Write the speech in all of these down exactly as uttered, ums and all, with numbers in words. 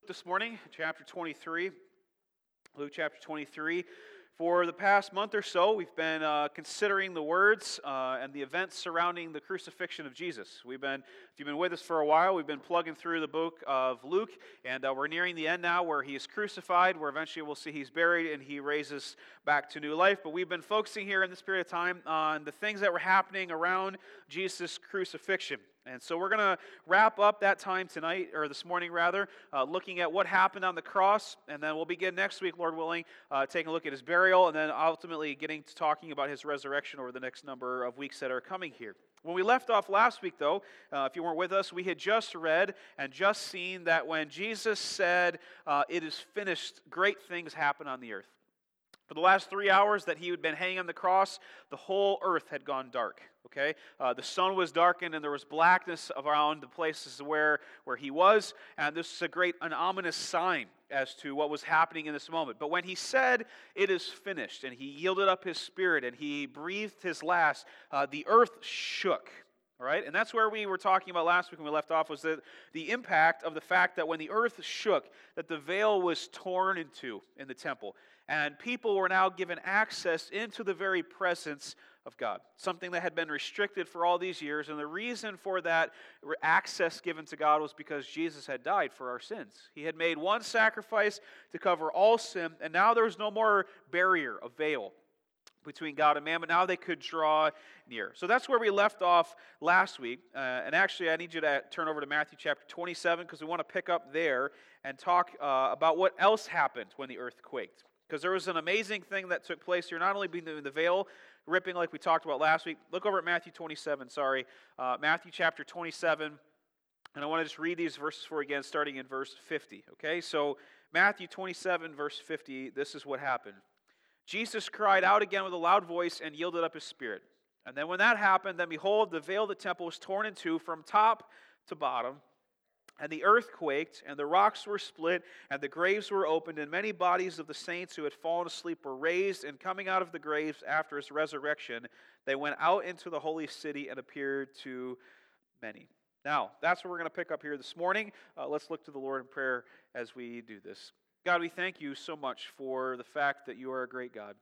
This morning, chapter twenty-three. Luke chapter twenty-three. For the past month or so, we've been uh, considering the words uh, and the events surrounding the crucifixion of Jesus. We've been, if you've been with us for a while, we've been plugging through the book of Luke, and uh, we're nearing the end now where he is crucified, where eventually we'll see he's buried and he raises back to new life. But we've been focusing here in this period of time on the things that were happening around Jesus' crucifixion. And so we're going to wrap up that time tonight, or this morning rather, uh, looking at what happened on the cross, and then we'll begin next week, Lord willing, uh, taking a look at his burial, and then ultimately getting to talking about his resurrection over the next number of weeks that are coming here. When we left off last week, though, uh, if you weren't with us, we had just read and just seen that when Jesus said, uh, it is finished, great things happen on the earth. For the last three hours that he had been hanging on the cross, the whole earth had gone dark. Okay, uh, the sun was darkened, and there was blackness around the places where, where he was, and this is a great, an ominous sign as to what was happening in this moment. But when he said, "It is finished," and he yielded up his spirit, and he breathed his last, uh, the earth shook. All right, and that's where we were talking about last week when we left off, was the, the impact of the fact that when the earth shook, that the veil was torn in two in the temple, and people were now given access into the very presence of God, something that had been restricted for all these years. And the reason for that access given to God was because Jesus had died for our sins. He had made one sacrifice to cover all sin, and now there was no more barrier, a veil between God and man, but now they could draw near. So that's where we left off last week. Uh, and actually, I need you to turn over to Matthew chapter twenty-seven, because we want to pick up there and talk uh, about what else happened when the earth quaked. Because there was an amazing thing that took place here, not only being the veil ripping like we talked about last week. Look over at Matthew twenty-seven, sorry. Uh, Matthew chapter twenty-seven, and I want to just read these verses for you again, starting in verse fifty. Okay, so Matthew twenty-seven, verse fifty, this is what happened. Jesus cried out again with a loud voice and yielded up his spirit. And then when that happened, then behold, the veil of the temple was torn in two from top to bottom. And the earth quaked, and the rocks were split, and the graves were opened, and many bodies of the saints who had fallen asleep were raised, and coming out of the graves after his resurrection, they went out into the holy city and appeared to many. Now, that's what we're going to pick up here this morning. Uh, let's look to the Lord in prayer as we do this. God, we thank you so much for the fact that you are a great God.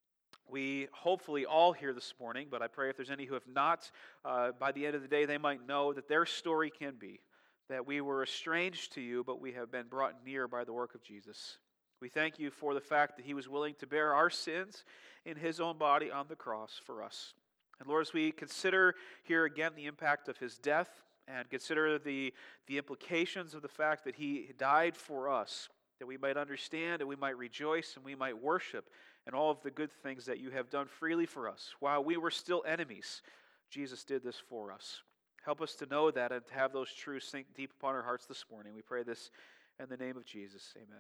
We hopefully all here this morning, but I pray if there's any who have not, uh, by the end of the day, they might know that their story can be that we were estranged to you, but we have been brought near by the work of Jesus. We thank you for the fact that he was willing to bear our sins in his own body on the cross for us. And Lord, as we consider here again the impact of his death and consider the, the implications of the fact that he died for us, that we might understand and we might rejoice and we might worship and all of the good things that you have done freely for us. While we were still enemies, Jesus did this for us. Help us to know that and to have those truths sink deep upon our hearts this morning. We pray this in the name of Jesus. Amen.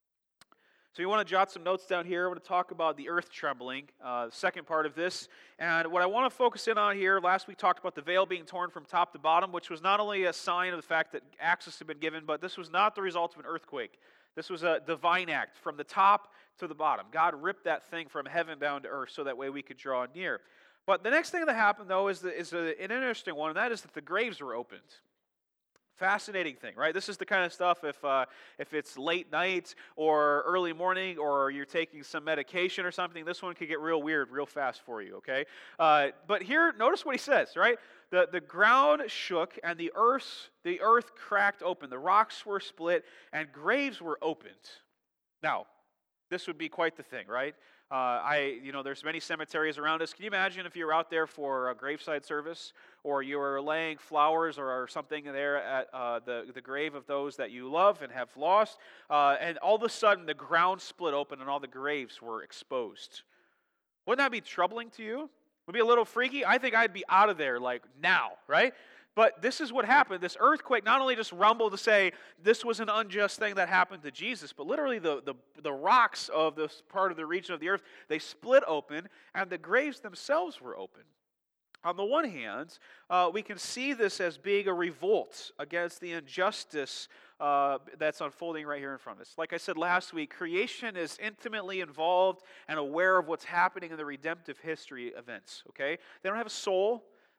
So you want to jot some notes down here. I want to talk about the earth trembling, uh, the second part of this. And what I want to focus in on here, last week talked about the veil being torn from top to bottom, which was not only a sign of the fact that access had been given, but this was not the result of an earthquake. This was a divine act from the top to the bottom. God ripped that thing from heaven down to earth so that way we could draw near. But the next thing that happened, though, is, the, is a, an interesting one, and that is that the graves were opened. Fascinating thing, right? This is the kind of stuff if uh, if it's late night or early morning or you're taking some medication or something, this one could get real weird real fast for you, okay? Uh, but here, notice what he says, right? The, the ground shook and the earth, the earth cracked open. The rocks were split and graves were opened. Now, this would be quite the thing, right? Uh, I, you know, there's many cemeteries around us. Can you imagine if you were out there for a graveside service, or you were laying flowers or, or something there at uh, the the grave of those that you love and have lost, uh, and all of a sudden the ground split open and all the graves were exposed? Wouldn't that be troubling to you? Would it be a little freaky? I think I'd be out of there like now, right? But this is what happened. This earthquake not only just rumbled to say this was an unjust thing that happened to Jesus, but literally the, the, the rocks of this part of the region of the earth, they split open, and the graves themselves were open. On the one hand, uh, we can see this as being a revolt against the injustice uh, that's unfolding right here in front of us. Like I said last week, creation is intimately involved and aware of what's happening in the redemptive history events, okay? They don't have a soul.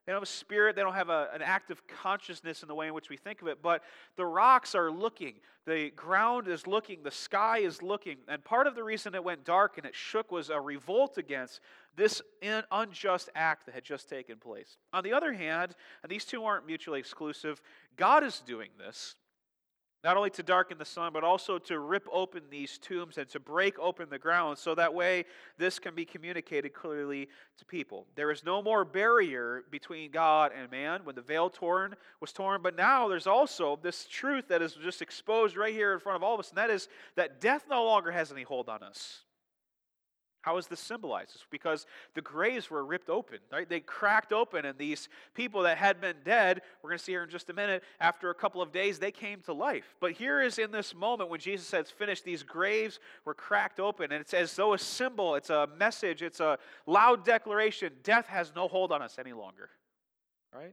They don't have a spirit. They don't have a, an active consciousness in the way in which we think of it. But the rocks are looking. The ground is looking. The sky is looking. And part of the reason it went dark and it shook was a revolt against this in, unjust act that had just taken place. On the other hand, and these two aren't mutually exclusive, God is doing this. Not only to darken the sun, but also to rip open these tombs and to break open the ground so that way this can be communicated clearly to people. There is no more barrier between God and man when the veil torn was torn, but now there's also this truth that is just exposed right here in front of all of us, and that is that death no longer has any hold on us. How is this symbolized? It's because the graves were ripped open, right? They cracked open, and these people that had been dead, we're going to see here in just a minute, after a couple of days, they came to life. But here is in this moment when Jesus says, finished, these graves were cracked open, and it's as though a symbol, it's a message, it's a loud declaration. Death has no hold on us any longer, right?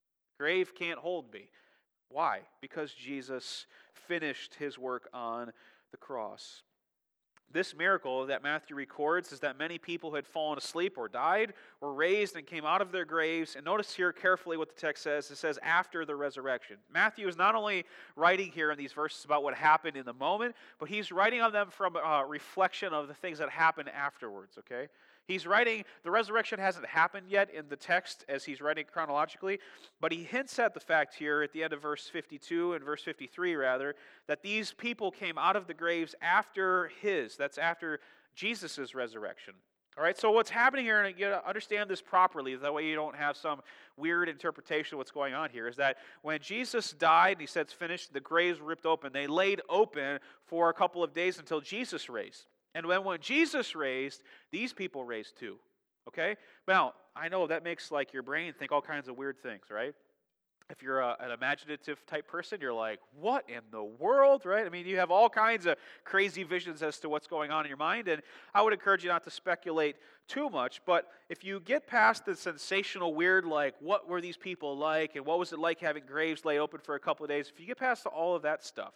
Grave can't hold me. Why? Because Jesus finished his work on the cross. This miracle that Matthew records is that many people who had fallen asleep or died were raised and came out of their graves. And notice here carefully what the text says. It says after the resurrection. Matthew is not only writing here in these verses about what happened in the moment, but he's writing on them from a reflection of the things that happened afterwards, okay? He's writing, the resurrection hasn't happened yet in the text as he's writing chronologically, but he hints at the fact here at the end of verse fifty-two and verse fifty-three rather, that these people came out of the graves after his, that's after Jesus' resurrection. All right, so what's happening here, and you got to understand this properly, that way you don't have some weird interpretation of what's going on here, is that when Jesus died, and he said it's finished, the graves were ripped open. They laid open for a couple of days until Jesus raised. And when, when Jesus raised, these people raised too, okay? Now, I know that makes like your brain think all kinds of weird things, right? If you're a, an imaginative type person, you're like, what in the world, right? I mean, you have all kinds of crazy visions as to what's going on in your mind, and I would encourage you not to speculate too much, but if you get past the sensational weird, like, what were these people like, and what was it like having graves laid open for a couple of days, if you get past all of that stuff,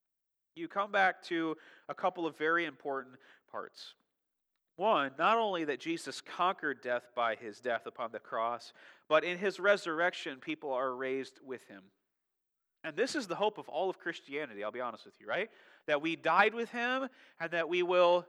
you come back to a couple of very important parts. One, not only that Jesus conquered death by his death upon the cross, but in his resurrection, people are raised with him. And this is the hope of all of Christianity, I'll be honest with you, right? That we died with him and that we will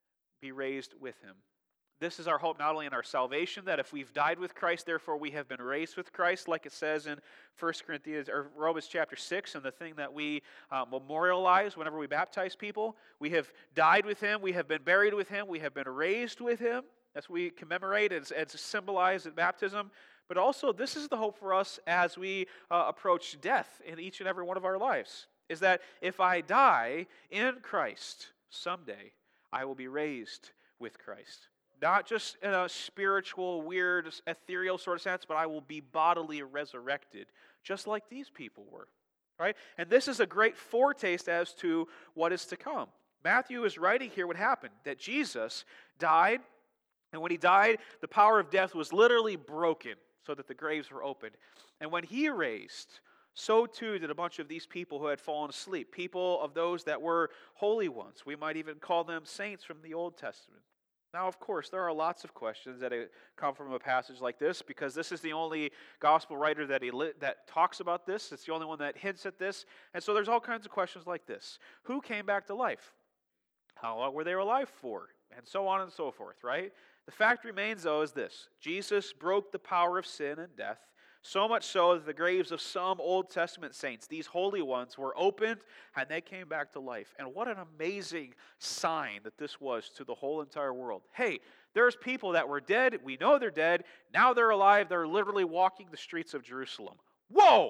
be raised with him. This is our hope not only in our salvation, that if we've died with Christ, therefore we have been raised with Christ, like it says in First Corinthians or Romans chapter six, and the thing that we uh, memorialize whenever we baptize people. We have died with him, we have been buried with him, we have been raised with him. That's what we commemorate and it's symbolized in baptism. But also, this is the hope for us as we uh, approach death in each and every one of our lives, is that if I die in Christ, someday I will be raised with Christ. Not just in a spiritual, weird, ethereal sort of sense, but I will be bodily resurrected, just like these people were. Right? And this is a great foretaste as to what is to come. Matthew is writing here what happened, that Jesus died, and when he died, the power of death was literally broken so that the graves were opened. And when he raised, so too did a bunch of these people who had fallen asleep, people of those that were holy ones. We might even call them saints from the Old Testament. Now, of course, there are lots of questions that come from a passage like this because this is the only gospel writer that he lit, that talks about this. It's the only one that hints at this. And so there's all kinds of questions like this. Who came back to life? How long were they alive for? And so on and so forth, right? The fact remains, though, is this. Jesus broke the power of sin and death, so much so that the graves of some Old Testament saints, these holy ones, were opened and they came back to life. And what an amazing sign that this was to the whole entire world. Hey, there's people that were dead. We know they're dead. Now they're alive. They're literally walking the streets of Jerusalem. Whoa!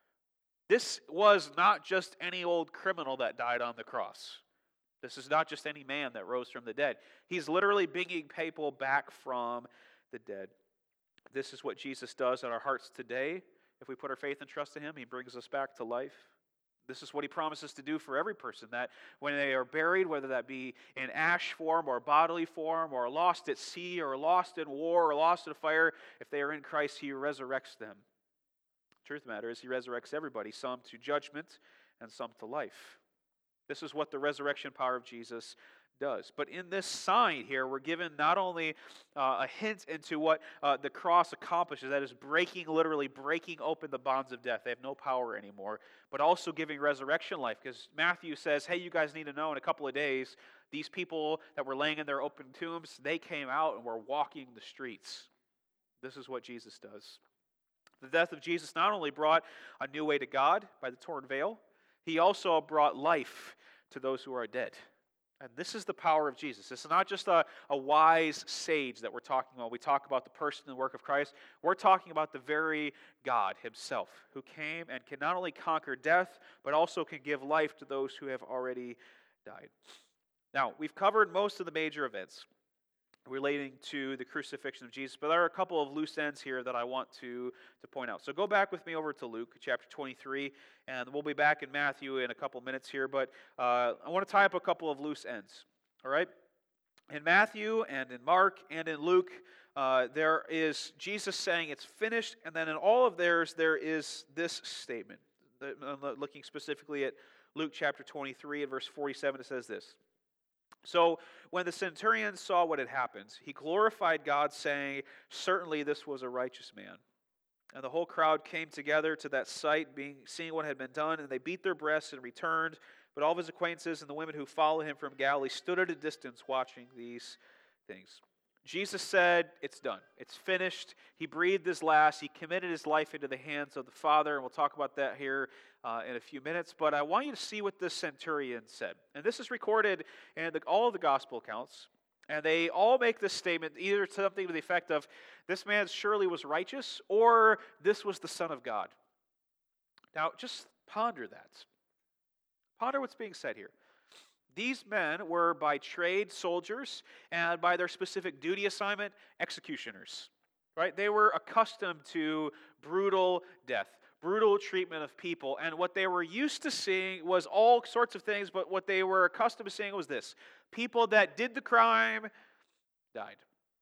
This was not just any old criminal that died on the cross. This is not just any man that rose from the dead. He's literally bringing people back from the dead. This is what Jesus does in our hearts today. If we put our faith and trust in him, he brings us back to life. This is what he promises to do for every person, that when they are buried, whether that be in ash form or bodily form or lost at sea or lost in war or lost in fire, if they are in Christ, he resurrects them. The truth of the matter is he resurrects everybody, some to judgment and some to life. This is what the resurrection power of Jesus does. But in this sign here, we're given not only uh, a hint into what uh, the cross accomplishes, that is breaking, literally breaking open the bonds of death. They have no power anymore, but also giving resurrection life. Because Matthew says, hey, you guys need to know in a couple of days, these people that were laying in their open tombs, they came out and were walking the streets. This is what Jesus does. The death of Jesus not only brought a new way to God by the torn veil, he also brought life to those who are dead. And this is the power of Jesus. This is not just a, a wise sage that we're talking about. We talk about the person and work of Christ. We're talking about the very God himself, who came and can not only conquer death, but also can give life to those who have already died. Now, we've covered most of the major events relating to the crucifixion of Jesus, but there are a couple of loose ends here that I want to, to point out. So go back with me over to Luke chapter twenty-three, and we'll be back in Matthew in a couple minutes here, but uh, I want to tie up a couple of loose ends, all right? In Matthew and in Mark and in Luke, uh, there is Jesus saying it's finished, and then in all of theirs, there is this statement. I'm looking specifically at Luke chapter twenty-three and verse forty-seven, it says this. So when the centurion saw what had happened, he glorified God, saying, certainly this was a righteous man. And the whole crowd came together to that sight, being seeing what had been done, and they beat their breasts and returned. But all of his acquaintances and the women who followed him from Galilee stood at a distance watching these things. Jesus said, it's done. It's finished. He breathed his last. He committed his life into the hands of the Father, and we'll talk about that here uh, in a few minutes. But I want you to see what this centurion said. And this is recorded in the, all of the gospel accounts. And they all make this statement, either something to the effect of, this man surely was righteous, or this was the Son of God. Now, just ponder that. Ponder what's being said here. These men were by trade soldiers, and by their specific duty assignment, executioners. Right? They were accustomed to brutal death, brutal treatment of people, and what they were used to seeing was all sorts of things, but what they were accustomed to seeing was this. People that did the crime died.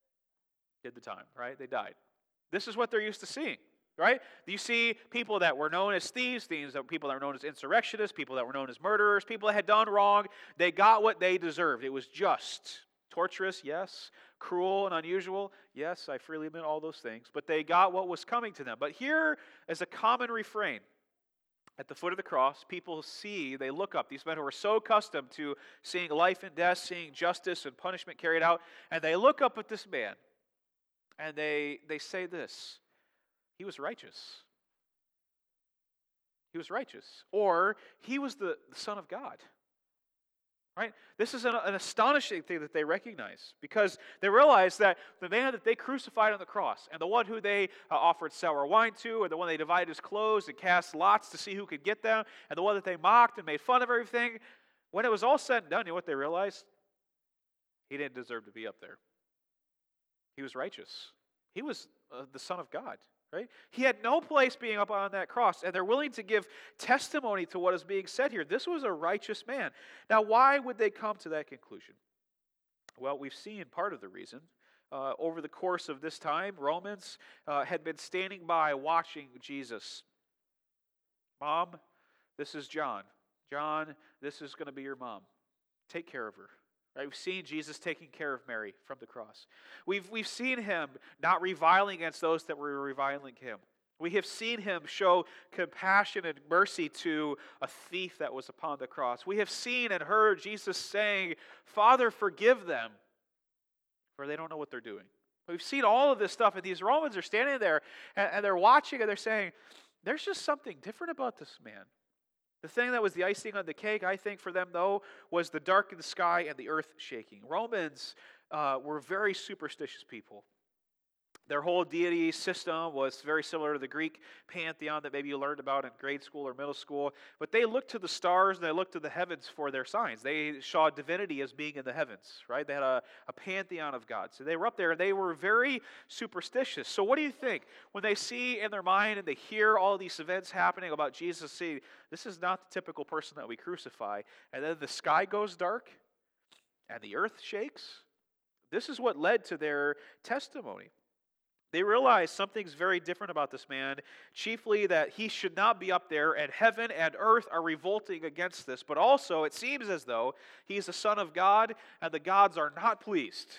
Did the time, right? They died. This is what they're used to seeing. Right? You see people that were known as thieves, thieves, people that were known as insurrectionists, people that were known as murderers, people that had done wrong. They got what they deserved. It was just. Torturous, yes. Cruel and unusual, yes. I freely admit all those things. But they got what was coming to them. But here is a common refrain. At the foot of the cross, people see, they look up. These men who are so accustomed to seeing life and death, seeing justice and punishment carried out, and they look up at this man, and they they say this. He was righteous. He was righteous. Or he was the, the Son of God. Right? This is an, an astonishing thing that they recognize, because they realize that the man that they crucified on the cross, and the one who they uh, offered sour wine to, and the one they divided his clothes and cast lots to see who could get them, and the one that they mocked and made fun of everything, when it was all said and done, you know what they realized? He didn't deserve to be up there. He was righteous. He was uh, the Son of God. Right? He had no place being up on that cross, and they're willing to give testimony to what is being said here. This was a righteous man. Now, why would they come to that conclusion? Well, we've seen part of the reason. Uh, over the course of this time, Romans uh, had been standing by watching Jesus. Mom, this is John. John, this is going to be your mom. Take care of her. Right? We've seen Jesus taking care of Mary from the cross. We've, we've seen him not reviling against those that were reviling him. We have seen him show compassion and mercy to a thief that was upon the cross. We have seen and heard Jesus saying, Father, forgive them, for they don't know what they're doing. We've seen all of this stuff, and these Romans are standing there, and, and they're watching, and they're saying, there's just something different about this man. The thing that was the icing on the cake, I think, for them, though, was the darkened sky and the earth shaking. Romans uh, were very superstitious people. Their whole deity system was very similar to the Greek pantheon that maybe you learned about in grade school or middle school. But they looked to the stars and they looked to the heavens for their signs. They saw divinity as being in the heavens, right? They had a, a pantheon of gods. So they were up there and they were very superstitious. So what do you think? When they see in their mind and they hear all these events happening about Jesus, see, this is not the typical person that we crucify. And then the sky goes dark and the earth shakes. This is what led to their testimony. They realize something's very different about this man, chiefly that he should not be up there, and heaven and earth are revolting against this. But also, it seems as though he's the Son of God, and the gods are not pleased.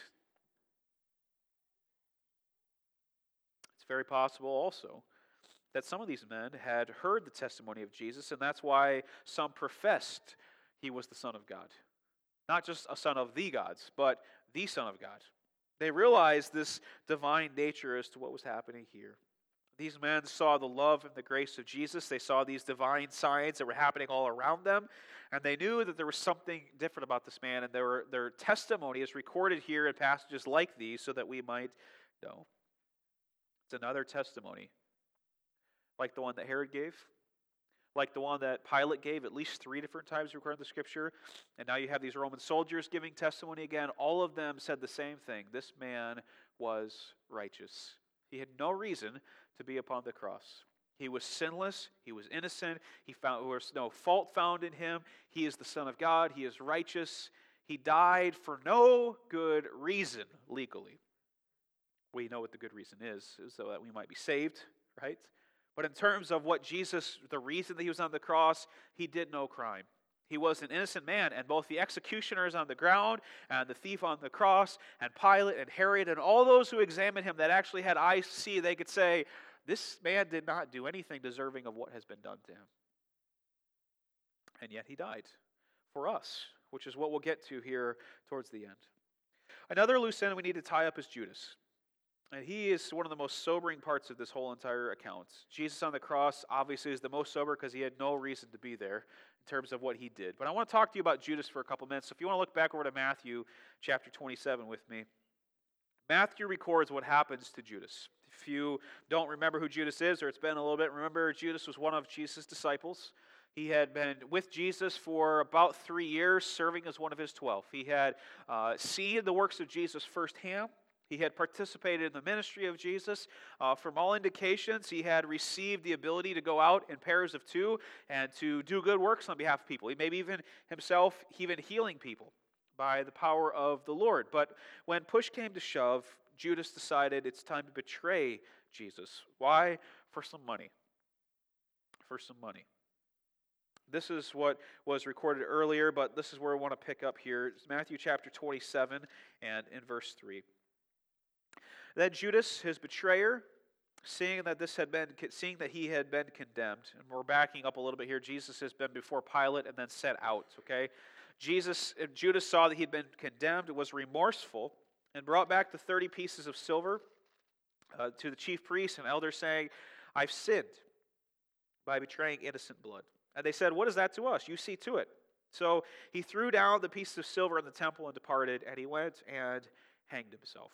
It's very possible also that some of these men had heard the testimony of Jesus, and that's why some professed he was the Son of God. Not just a son of the gods, but the Son of God. They realized this divine nature as to what was happening here. These men saw the love and the grace of Jesus. They saw these divine signs that were happening all around them, and they knew that there was something different about this man, and their, their testimony is recorded here in passages like these so that we might know. It's another testimony, like the one that Herod gave, like the one that Pilate gave at least three different times recorded in the Scripture. And now you have these Roman soldiers giving testimony again. All of them said the same thing. This man was righteous. He had no reason to be upon the cross. He was sinless. He was innocent. He found there was no fault found in him. He is the Son of God. He is righteous. He died for no good reason legally. We know what the good reason is, is so that we might be saved, right? But in terms of what Jesus, the reason that he was on the cross, he did no crime. He was an innocent man, and both the executioners on the ground and the thief on the cross and Pilate and Herod and all those who examined him that actually had eyes to see, they could say, this man did not do anything deserving of what has been done to him. And yet he died for us, which is what we'll get to here towards the end. Another loose end we need to tie up is Judas. And he is one of the most sobering parts of this whole entire account. Jesus on the cross obviously is the most sober because he had no reason to be there in terms of what he did. But I want to talk to you about Judas for a couple minutes. So if you want to look back over to Matthew chapter twenty-seven with me. Matthew records what happens to Judas. If you don't remember who Judas is, or it's been a little bit, remember Judas was one of Jesus' disciples. He had been with Jesus for about three years, serving as one of his twelve. He had uh, seen the works of Jesus firsthand. He had participated in the ministry of Jesus. Uh, from all indications, he had received the ability to go out in pairs of two and to do good works on behalf of people. He maybe even himself even healing people by the power of the Lord. But when push came to shove, Judas decided it's time to betray Jesus. Why? For some money. For some money. This is what was recorded earlier, but this is where I want to pick up here. It's Matthew chapter twenty-seven and in verse three. Then Judas, his betrayer, seeing that this had been, seeing that he had been condemned, and we're backing up a little bit here. Jesus has been before Pilate and then set out. Okay, Jesus, Judas saw that he had been condemned, was remorseful, and brought back the thirty pieces of silver uh, to the chief priests and elders, saying, "I've sinned by betraying innocent blood." And they said, "What is that to us? You see to it." So he threw down the pieces of silver in the temple and departed, and he went and hanged himself.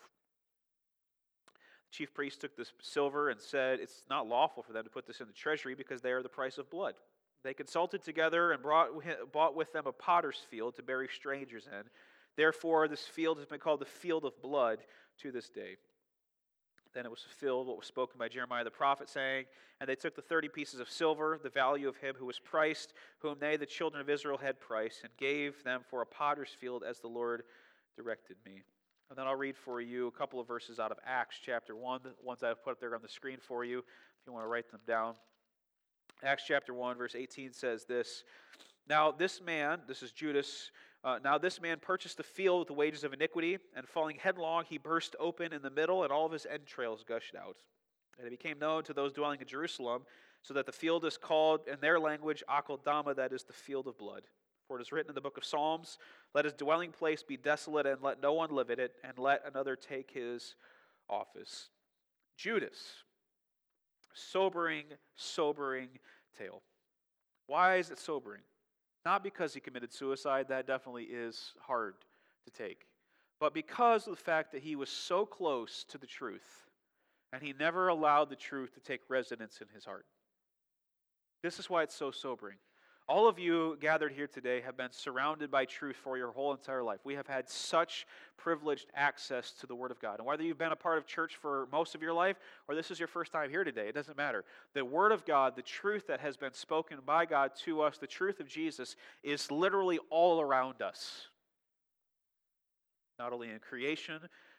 Chief priest took this silver and said, it's not lawful for them to put this in the treasury because they are the price of blood. They consulted together and brought, bought with them a potter's field to bury strangers in. Therefore, this field has been called the field of blood to this day. Then it was fulfilled what was spoken by Jeremiah the prophet, saying, "And they took the thirty pieces of silver, the value of him who was priced, whom they, the children of Israel, had priced, and gave them for a potter's field as the Lord directed me." And then I'll read for you a couple of verses out of Acts chapter one, the ones I've put up there on the screen for you, if you want to write them down. Acts chapter one, verse eighteen says this, "Now this man," this is Judas, uh, "now this man purchased the field with the wages of iniquity, and falling headlong, he burst open in the middle, and all of his entrails gushed out. And it became known to those dwelling in Jerusalem, so that the field is called in their language Akeldama, that is the field of blood. For it is written in the book of Psalms, 'Let his dwelling place be desolate, and let no one live in it, and let another take his office.'" Judas. Sobering, sobering tale. Why is it sobering? Not because he committed suicide, that definitely is hard to take, but because of the fact that he was so close to the truth, and he never allowed the truth to take residence in his heart. This is why it's so sobering. All of you gathered here today have been surrounded by truth for your whole entire life. We have had such privileged access to the Word of God. And whether you've been a part of church for most of your life or this is your first time here today, it doesn't matter. The Word of God, the truth that has been spoken by God to us, the truth of Jesus, is literally all around us. Not only in creation,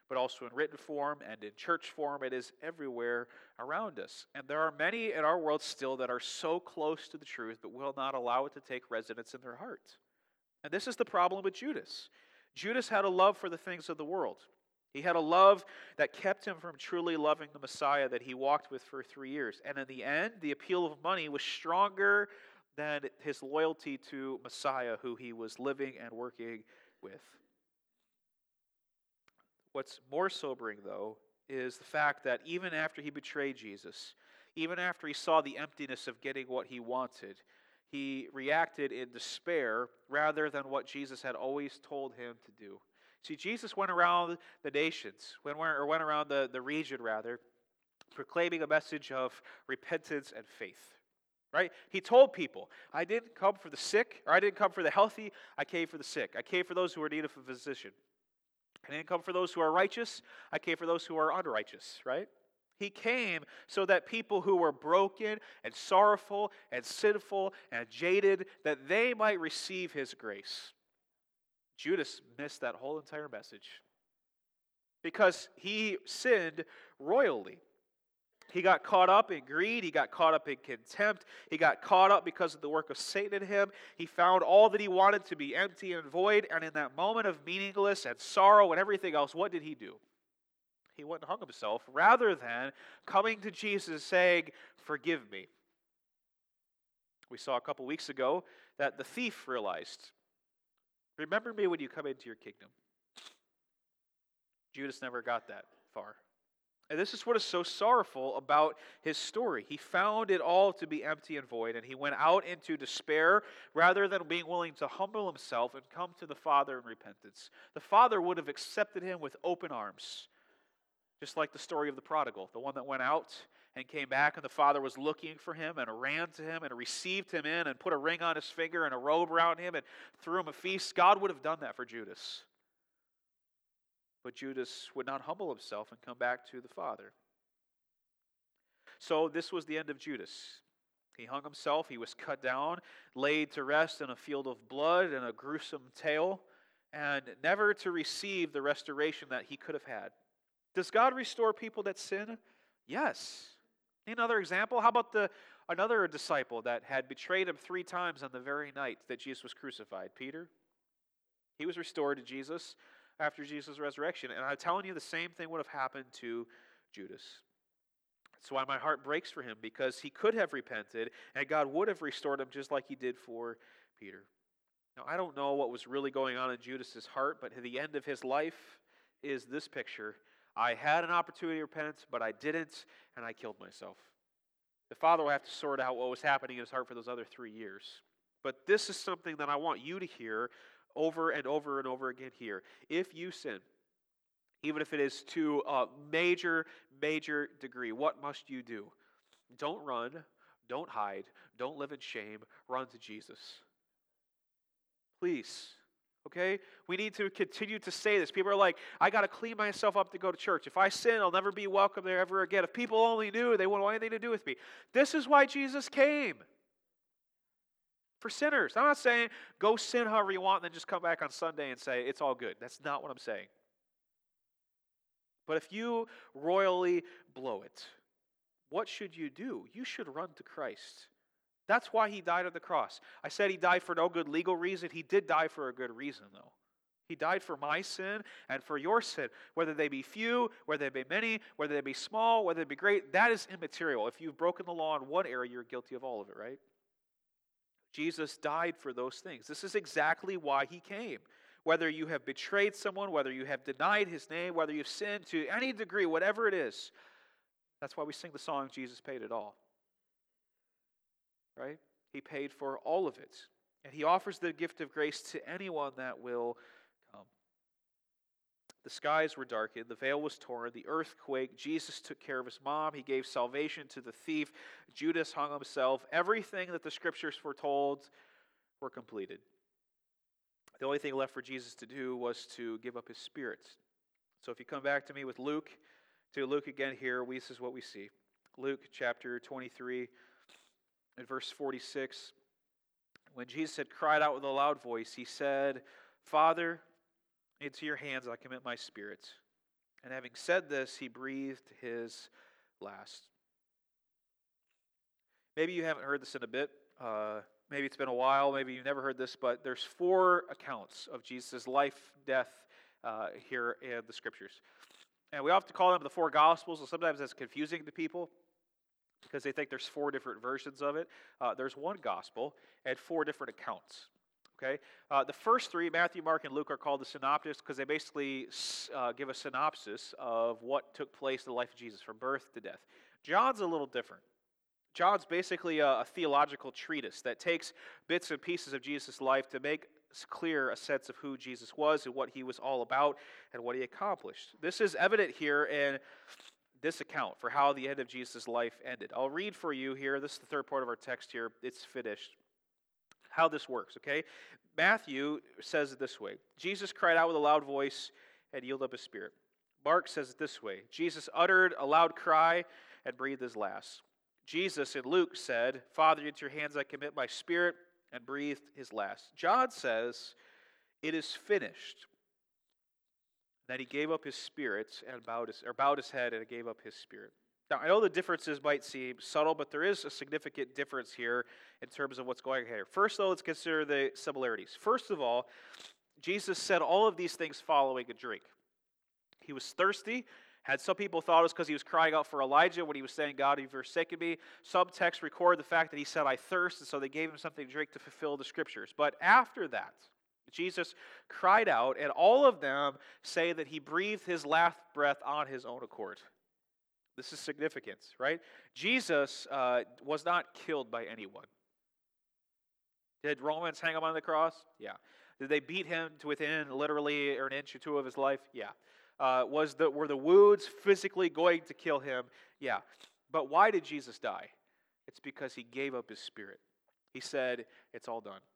but also in written form and in church form. It is everywhere around us. And there are many in our world still that are so close to the truth, but will not allow it to take residence in their heart. And this is the problem with Judas. Judas had a love for the things of the world. He had a love that kept him from truly loving the Messiah that he walked with for three years. And in the end, the appeal of money was stronger than his loyalty to Messiah, who he was living and working with. What's more sobering, though, is the fact that even after he betrayed Jesus, even after he saw the emptiness of getting what he wanted, he reacted in despair rather than what Jesus had always told him to do. See, Jesus went around the nations, went, or went around the, the region, rather, proclaiming a message of repentance and faith. Right? He told people, I didn't come for the sick, or I didn't come for the healthy, I came for the sick. I came for those who are in need of a physician. I didn't come for those who are righteous, I came for those who are unrighteous, right? He came so that people who were broken and sorrowful and sinful and jaded, that they might receive his grace. Judas missed that whole entire message because he sinned royally. He got caught up in greed. He got caught up in contempt. He got caught up because of the work of Satan in him. He found all that he wanted to be empty and void. And in that moment of meaningless and sorrow and everything else, what did he do? He went and hung himself rather than coming to Jesus saying, forgive me. We saw a couple weeks ago that the thief realized, remember me when you come into your kingdom. Judas never got that far. And this is what is so sorrowful about his story. He found it all to be empty and void, and he went out into despair rather than being willing to humble himself and come to the Father in repentance. The Father would have accepted him with open arms, just like the story of the prodigal, the one that went out and came back, and the Father was looking for him and ran to him and received him in and put a ring on his finger and a robe around him and threw him a feast. God would have done that for Judas. But Judas would not humble himself and come back to the Father. So this was the end of Judas. He hung himself, he was cut down, laid to rest in a field of blood and a gruesome tale, and never to receive the restoration that he could have had. Does God restore people that sin? Yes. Another example, how about the another disciple that had betrayed him three times on the very night that Jesus was crucified? Peter. He was restored to Jesus after Jesus' resurrection. And I'm telling you, the same thing would have happened to Judas. That's why my heart breaks for him, because he could have repented, and God would have restored him just like he did for Peter. Now, I don't know what was really going on in Judas' heart, but at the end of his life is this picture. I had an opportunity to repent, but I didn't, and I killed myself. The Father will have to sort out what was happening in his heart for those other three years. But this is something that I want you to hear over and over and over again here. If you sin, even if it is to a major, major degree, what must you do? Don't run, don't hide, don't live in shame, run to Jesus. Please. Okay? We need to continue to say this. People are like, I got to clean myself up to go to church. If I sin, I'll never be welcome there ever again. If people only knew, they wouldn't want anything to do with me. This is why Jesus came. For sinners. I'm not saying go sin however you want and then just come back on Sunday and say it's all good. That's not what I'm saying. But if you royally blow it, what should you do? You should run to Christ. That's why he died on the cross. I said he died for no good legal reason. He did die for a good reason, though. He died for my sin and for your sin, whether they be few, whether they be many, whether they be small, whether they be great. That is immaterial. If you've broken the law in one area, you're guilty of all of it, right? Jesus died for those things. This is exactly why he came. Whether you have betrayed someone, whether you have denied his name, whether you've sinned to any degree, whatever it is, that's why we sing the song, Jesus paid it all. Right? He paid for all of it. And he offers the gift of grace to anyone that will come. The skies were darkened, the veil was torn, the earth quaked, Jesus took care of his mom, he gave salvation to the thief, Judas hung himself. Everything that the scriptures foretold were completed. The only thing left for Jesus to do was to give up his spirit. So if you come back to me with Luke, to Luke again here, this is what we see. Luke chapter twenty-three and verse forty-six. When Jesus had cried out with a loud voice, he said, Father, into your hands I commit my spirit. And having said this, he breathed his last. Maybe you haven't heard this in a bit. Uh, maybe it's been a while. Maybe you've never heard this. But there's four accounts of Jesus' life, death uh, here in the Scriptures. And we often call them the four Gospels. And sometimes that's confusing to people because they think there's four different versions of it. Uh, there's one Gospel and four different accounts. Okay, uh, the first three, Matthew, Mark, and Luke, are called the synoptics because they basically uh, give a synopsis of what took place in the life of Jesus from birth to death. John's a little different. John's basically a, a theological treatise that takes bits and pieces of Jesus' life to make clear a sense of who Jesus was and what he was all about and what he accomplished. This is evident here in this account for how the end of Jesus' life ended. I'll read for you here. This is the third part of our text here. It's finished. How this works, okay? Matthew says it this way. Jesus cried out with a loud voice and yielded up his spirit. Mark says it this way. Jesus uttered a loud cry and breathed his last. Jesus in Luke said, Father, into your hands I commit my spirit, and breathed his last. John says, it is finished. That he gave up his spirit and bowed his, or bowed his head and gave up his spirit. Now, I know the differences might seem subtle, but there is a significant difference here in terms of what's going on here. First, though, let's consider the similarities. First of all, Jesus said all of these things following a drink. He was thirsty. Had some people thought it was because he was crying out for Elijah when he was saying, God, you've forsaken me. Some texts record the fact that he said, I thirst, and so they gave him something to drink to fulfill the Scriptures. But after that, Jesus cried out, and all of them say that he breathed his last breath on his own accord. This is significant, right? Jesus uh, was not killed by anyone. Did Romans hang him on the cross? Yeah. Did they beat him to within literally or an inch or two of his life? Yeah. Uh, was the, were the wounds physically going to kill him? Yeah. But why did Jesus die? It's because he gave up his spirit. He said, it's all done.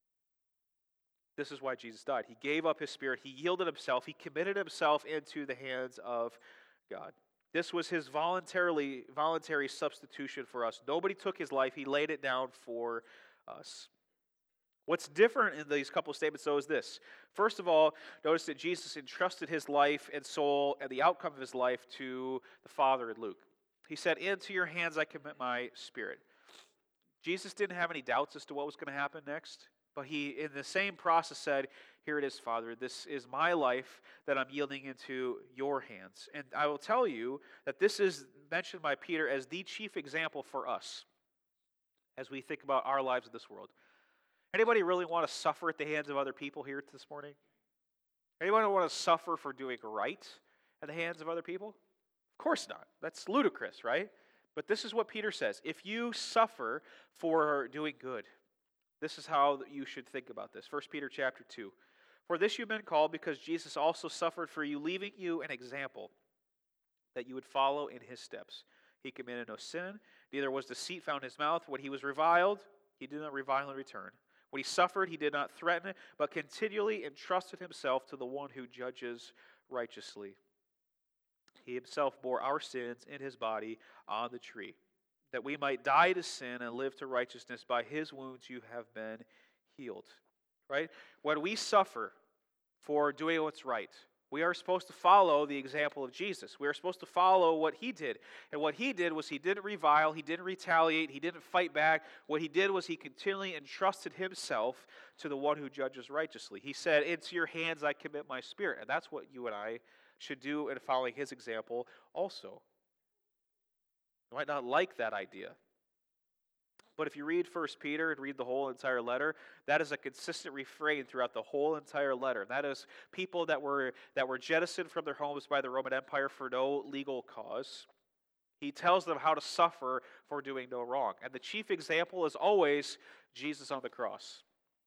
This is why Jesus died. He gave up his spirit. He yielded himself. He committed himself into the hands of God. This was his voluntarily voluntary substitution for us. Nobody took his life. He laid it down for us. What's different in these couple of statements, though, is this. First of all, notice that Jesus entrusted his life and soul and the outcome of his life to the Father in Luke. He said, into your hands I commit my spirit. Jesus didn't have any doubts as to what was going to happen next, but he, in the same process, said, here it is, Father. This is my life that I'm yielding into your hands. And I will tell you that this is mentioned by Peter as the chief example for us as we think about our lives in this world. Anybody really want to suffer at the hands of other people here this morning? Anyone want to suffer for doing right at the hands of other people? Of course not. That's ludicrous, right? But this is what Peter says. If you suffer for doing good, this is how you should think about this. First Peter chapter two. For this you've been called, because Jesus also suffered for you, leaving you an example that you would follow in his steps. He committed no sin, neither was deceit found in his mouth. When he was reviled, he did not revile in return. When he suffered, he did not threaten, but continually entrusted himself to the one who judges righteously. He himself bore our sins in his body on the tree, that we might die to sin and live to righteousness. By his wounds you have been healed. Right? When we suffer for doing what's right, we are supposed to follow the example of Jesus. We are supposed to follow what he did. And what he did was he didn't revile, he didn't retaliate, he didn't fight back. What he did was he continually entrusted himself to the one who judges righteously. He said, into your hands I commit my spirit. And that's what you and I should do in following his example also. You might not like that idea. But if you read First Peter and read the whole entire letter, that is a consistent refrain throughout the whole entire letter. That is people that were that were jettisoned from their homes by the Roman Empire for no legal cause. He tells them how to suffer for doing no wrong. And the chief example is always Jesus on the cross.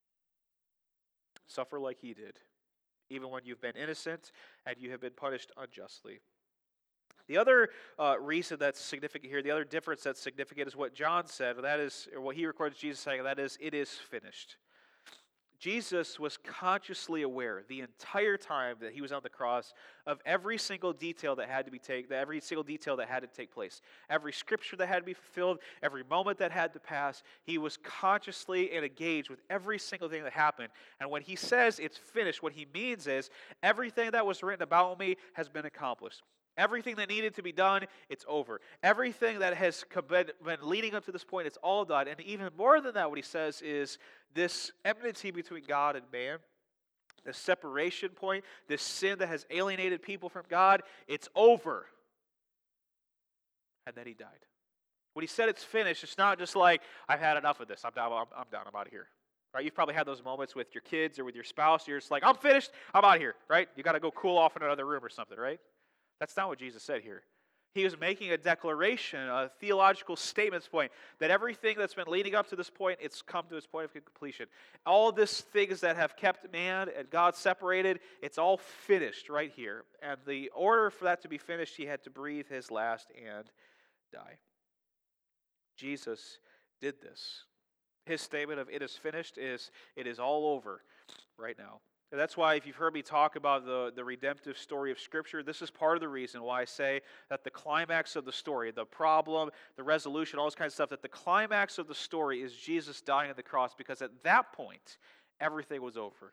Suffer like he did, even when you've been innocent and you have been punished unjustly. The other uh, reason that's significant here, the other difference that's significant is what John said, and that is, or what he records Jesus saying, and that is, it is finished. Jesus was consciously aware the entire time that he was on the cross of every single detail that had to be taken, every single detail that had to take place, every scripture that had to be fulfilled, every moment that had to pass. He was consciously and engaged with every single thing that happened. And when he says it's finished, what he means is everything that was written about me has been accomplished. Everything that needed to be done, it's over. Everything that has been leading up to this point, it's all done. And even more than that, what he says is this enmity between God and man, this separation point, this sin that has alienated people from God, it's over. And then he died. When he said it's finished, it's not just like, I've had enough of this. I'm done. I'm, I'm done. I'm out of here. Right? You've probably had those moments with your kids or with your spouse. You're just like, I'm finished. I'm out of here. Right? You got to go cool off in another room or something, right? That's not what Jesus said here. He was making a declaration, a theological statements point, that everything that's been leading up to this point, it's come to its point of completion. All these things that have kept man and God separated, it's all finished right here. And the order for that to be finished, he had to breathe his last and die. Jesus did this. His statement of it is finished is it is all over right now. And that's why if you've heard me talk about the, the redemptive story of Scripture, this is part of the reason why I say that the climax of the story, the problem, the resolution, all this kind of stuff, that the climax of the story is Jesus dying on the cross, because at that point, everything was over.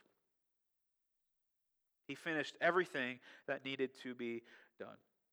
He finished everything that needed to be done.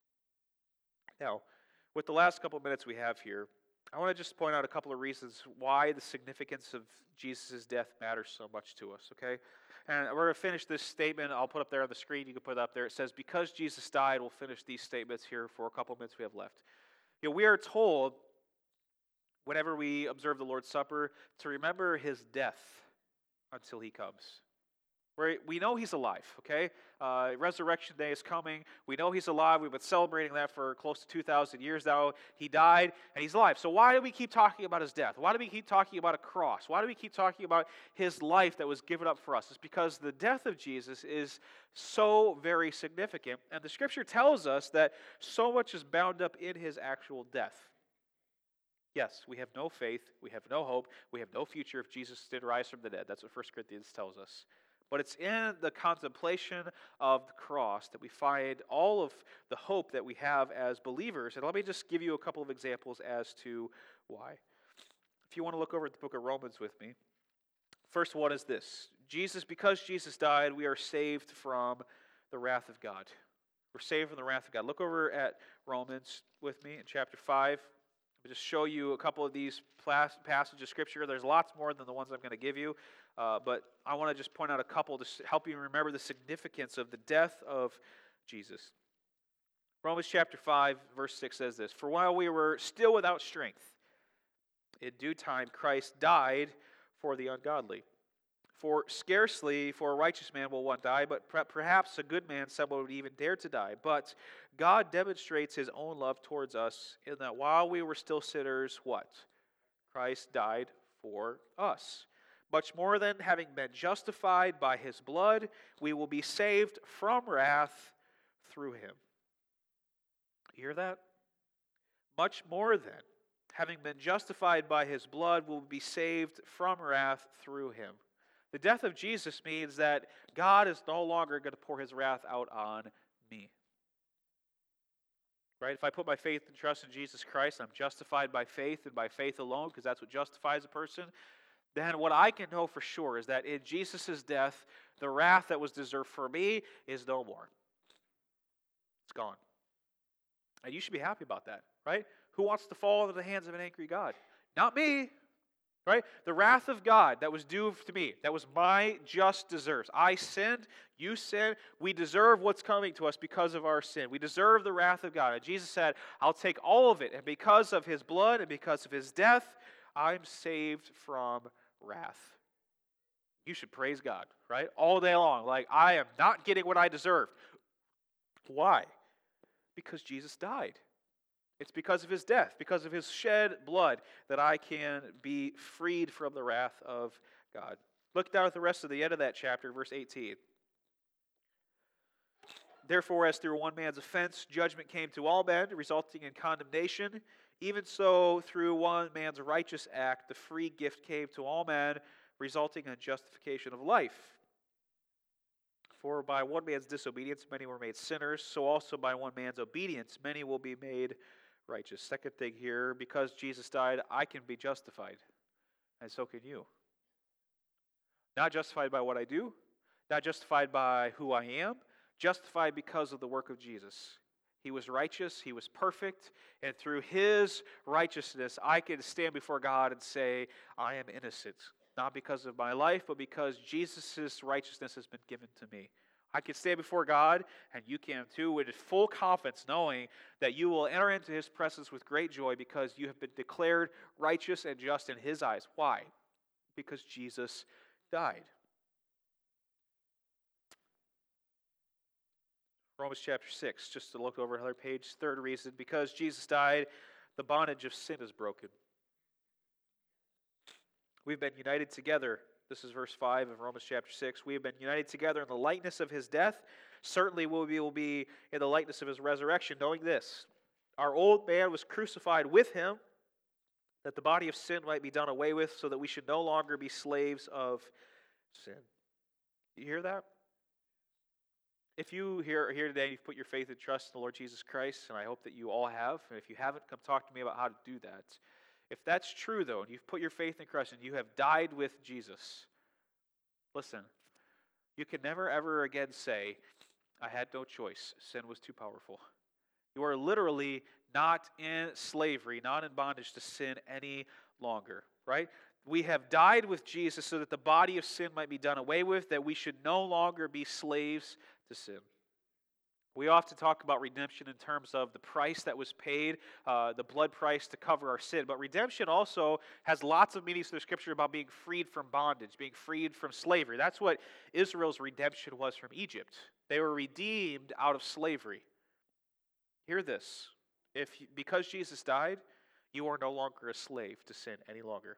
Now, with the last couple of minutes we have here, I want to just point out a couple of reasons why the significance of Jesus' death matters so much to us, okay? And we're going to finish this statement. I'll put up there on the screen. You can put it up there. It says, because Jesus died, we'll finish these statements here for a couple of minutes we have left. You know, we are told, whenever we observe the Lord's Supper, to remember his death until he comes. We're, we know he's alive, okay? Uh, Resurrection Day is coming. We know he's alive. We've been celebrating that for close to two thousand years now. He died, and he's alive. So why do we keep talking about his death? Why do we keep talking about a cross? Why do we keep talking about his life that was given up for us? It's because the death of Jesus is so very significant, and the Scripture tells us that so much is bound up in his actual death. Yes, we have no faith, we have no hope, we have no future if Jesus did rise from the dead. That's what First Corinthians tells us. But it's in the contemplation of the cross that we find all of the hope that we have as believers. And let me just give you a couple of examples as to why. If you want to look over at the book of Romans with me, first one is this. Jesus, because Jesus died, we are saved from the wrath of God. We're saved from the wrath of God. Look over at Romans with me in chapter five. I'll just show you a couple of these passages of Scripture. There's lots more than the ones I'm going to give you. Uh, but I want to just point out a couple to help you remember the significance of the death of Jesus. Romans chapter five, verse six says this, for while we were still without strength, in due time Christ died for the ungodly. For scarcely for a righteous man will one die, but perhaps a good man someone would even dare to die. But God demonstrates his own love towards us in that while we were still sinners, what? Christ died for us. Much more than having been justified by his blood, we will be saved from wrath through him. You hear that? Much more than having been justified by his blood, we will be saved from wrath through him. The death of Jesus means that God is no longer going to pour his wrath out on me. Right? If I put my faith and trust in Jesus Christ, I'm justified by faith and by faith alone, because that's what justifies a person. Then what I can know for sure is that in Jesus' death, the wrath that was deserved for me is no more. It's gone. And you should be happy about that, right? Who wants to fall into the hands of an angry God? Not me, right? The wrath of God that was due to me, that was my just deserves. I sinned, you sinned, we deserve what's coming to us because of our sin. We deserve the wrath of God. And Jesus said, I'll take all of it, and because of his blood and because of his death, I'm saved from wrath. You should praise God, right? All day long. Like, I am not getting what I deserve. Why? Because Jesus died. It's because of his death, because of his shed blood, that I can be freed from the wrath of God. Look down at the rest of the end of that chapter, verse eighteen. Therefore, as through one man's offense, judgment came to all men, resulting in condemnation, even so, through one man's righteous act, the free gift came to all men resulting in justification of life. For by one man's disobedience many were made sinners, so also by one man's obedience many will be made righteous. Second thing here, because Jesus died, I can be justified, and so can you. Not justified by what I do, not justified by who I am, justified because of the work of Jesus. He was righteous, he was perfect, and through his righteousness, I can stand before God and say, I am innocent. Not because of my life, but because Jesus' righteousness has been given to me. I can stand before God, and you can too, with full confidence, knowing that you will enter into his presence with great joy because you have been declared righteous and just in his eyes. Why? Because Jesus died. Romans chapter six, just to look over another page, third reason, because Jesus died, the bondage of sin is broken. We've been united together. This is verse five of Romans chapter six. We have been united together in the likeness of his death. Certainly we will be in the likeness of his resurrection, knowing this. Our old man was crucified with him, that the body of sin might be done away with, so that we should no longer be slaves of sin. You hear that? If you here, here today, you've put your faith and trust in the Lord Jesus Christ, and I hope that you all have, and if you haven't, come talk to me about how to do that. If that's true, though, and you've put your faith in Christ, and you have died with Jesus, listen, you can never, ever again say, I had no choice. Sin was too powerful. You are literally not in slavery, not in bondage to sin any longer, right? We have died with Jesus so that the body of sin might be done away with, that we should no longer be slaves to sin. We often talk about redemption in terms of the price that was paid, uh, the blood price to cover our sin. But redemption also has lots of meanings in the Scripture about being freed from bondage, being freed from slavery. That's what Israel's redemption was from Egypt. They were redeemed out of slavery. Hear this. If because Jesus died, you are no longer a slave to sin any longer.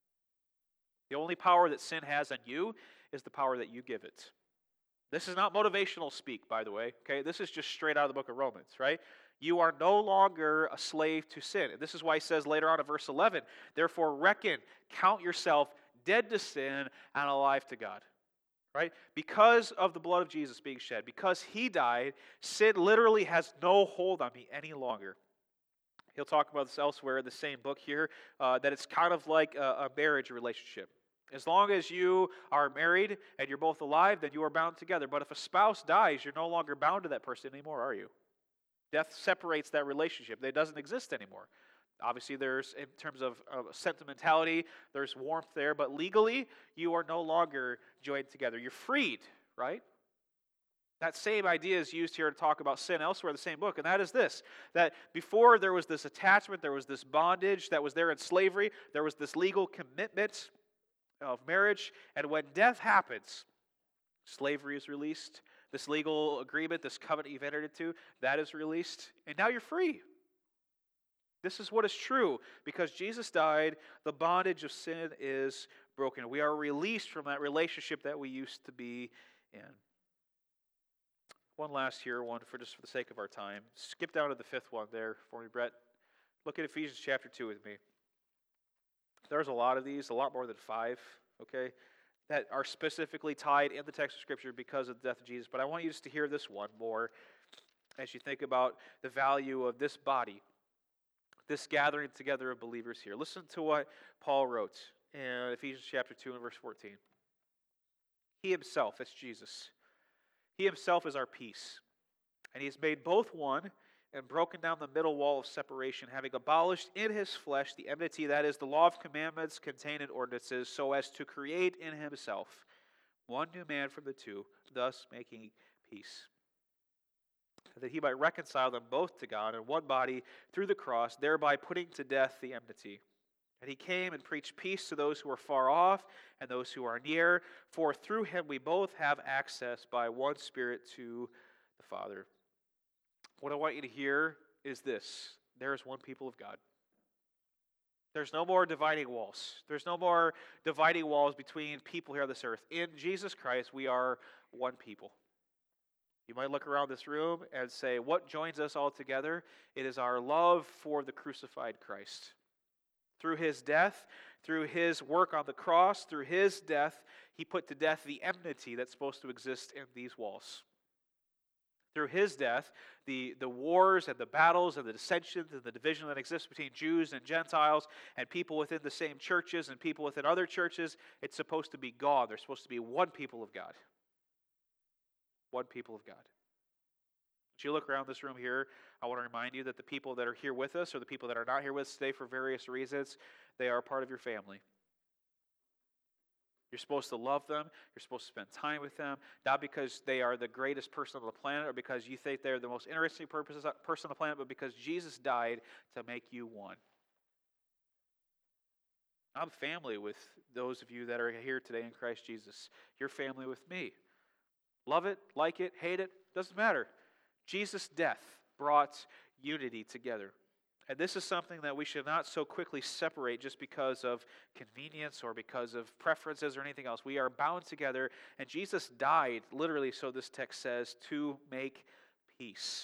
The only power that sin has on you is the power that you give it. This is not motivational speak, by the way. Okay, this is just straight out of the book of Romans, right? You are no longer a slave to sin. And this is why he says later on in verse eleven, therefore reckon, count yourself dead to sin and alive to God. Right? Because of the blood of Jesus being shed, because he died, sin literally has no hold on me any longer. He'll talk about this elsewhere in the same book here, uh, that it's kind of like a, a marriage relationship. As long as you are married and you're both alive, then you are bound together. But if a spouse dies, you're no longer bound to that person anymore, are you? Death separates that relationship. It doesn't exist anymore. Obviously, there's, in terms of, of sentimentality, there's warmth there. But legally, you are no longer joined together. You're freed, right? That same idea is used here to talk about sin elsewhere in the same book, and that is this, that before there was this attachment, there was this bondage that was there in slavery, there was this legal commitment of marriage, and when death happens, slavery is released, this legal agreement, this covenant you've entered into, that is released, and now you're free. This is what is true. Because Jesus died, the bondage of sin is broken. We are released from that relationship that we used to be in. One last here, one for just for the sake of our time. Skip down to the fifth one there for me, Brett. Look at Ephesians chapter two with me. There's a lot of these, a lot more than five, okay, that are specifically tied in the text of Scripture because of the death of Jesus. But I want you just to hear this one more as you think about the value of this body, this gathering together of believers here. Listen to what Paul wrote in Ephesians chapter two and verse fourteen. He himself, that's Jesus, he himself is our peace, and he has made both one and broken down the middle wall of separation, having abolished in his flesh the enmity, that is, the law of commandments contained in ordinances, so as to create in himself one new man from the two, thus making peace, that he might reconcile them both to God in one body through the cross, thereby putting to death the enmity. And he came and preached peace to those who are far off and those who are near, for through him we both have access by one Spirit to the Father. What I want you to hear is this. There is one people of God. There's no more dividing walls. There's no more dividing walls between people here on this earth. In Jesus Christ, we are one people. You might look around this room and say, what joins us all together? It is our love for the crucified Christ. Through his death, through his work on the cross, through his death, he put to death the enmity that's supposed to exist in these walls. Through his death, the, the wars and the battles and the dissensions and the division that exists between Jews and Gentiles and people within the same churches and people within other churches, it's supposed to be gone. They're supposed to be one people of God. One people of God. As you look around this room here, I want to remind you that the people that are here with us or the people that are not here with us today for various reasons, they are a part of your family. You're supposed to love them. You're supposed to spend time with them, not because they are the greatest person on the planet or because you think they're the most interesting person on the planet, but because Jesus died to make you one. I'm family with those of you that are here today in Christ Jesus. You're family with me. Love it, like it, hate it, doesn't matter. Jesus' death brought unity together. And this is something that we should not so quickly separate just because of convenience or because of preferences or anything else. We are bound together, and Jesus died, literally, so this text says, to make peace.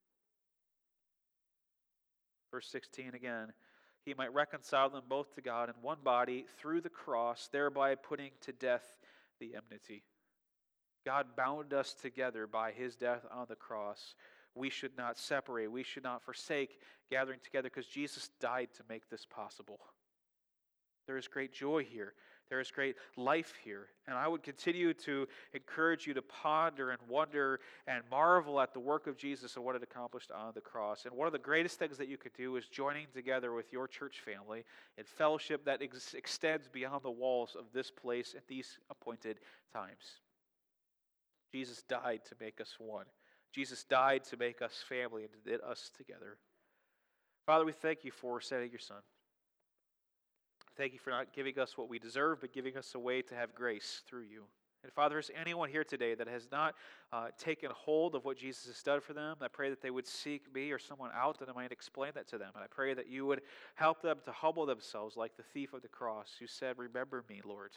Verse sixteen again, he might reconcile them both to God in one body through the cross, thereby putting to death the enmity. God bound us together by his death on the cross. We should not separate. We should not forsake gathering together because Jesus died to make this possible. There is great joy here. There is great life here. And I would continue to encourage you to ponder and wonder and marvel at the work of Jesus and what it accomplished on the cross. And one of the greatest things that you could do is joining together with your church family in fellowship that ex- extends beyond the walls of this place at these appointed times. Jesus died to make us one. Jesus died to make us family and to knit us together. Father, we thank you for sending your Son. Thank you for not giving us what we deserve, but giving us a way to have grace through you. And Father, is anyone here today that has not uh, taken hold of what Jesus has done for them, I pray that they would seek me or someone out that I might explain that to them. And I pray that you would help them to humble themselves like the thief of the cross who said, "Remember me, Lord."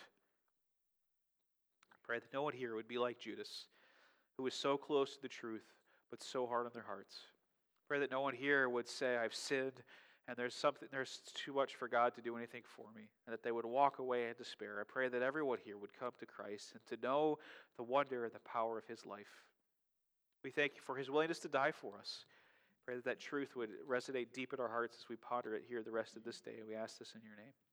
Pray that no one here would be like Judas, who was so close to the truth, but so hard on their hearts. Pray that no one here would say, "I've sinned, and there's something, there's too much for God to do anything for me," and that they would walk away in despair. I pray that everyone here would come to Christ and to know the wonder and the power of his life. We thank you for his willingness to die for us. Pray that that truth would resonate deep in our hearts as we ponder it here the rest of this day, and we ask this in your name.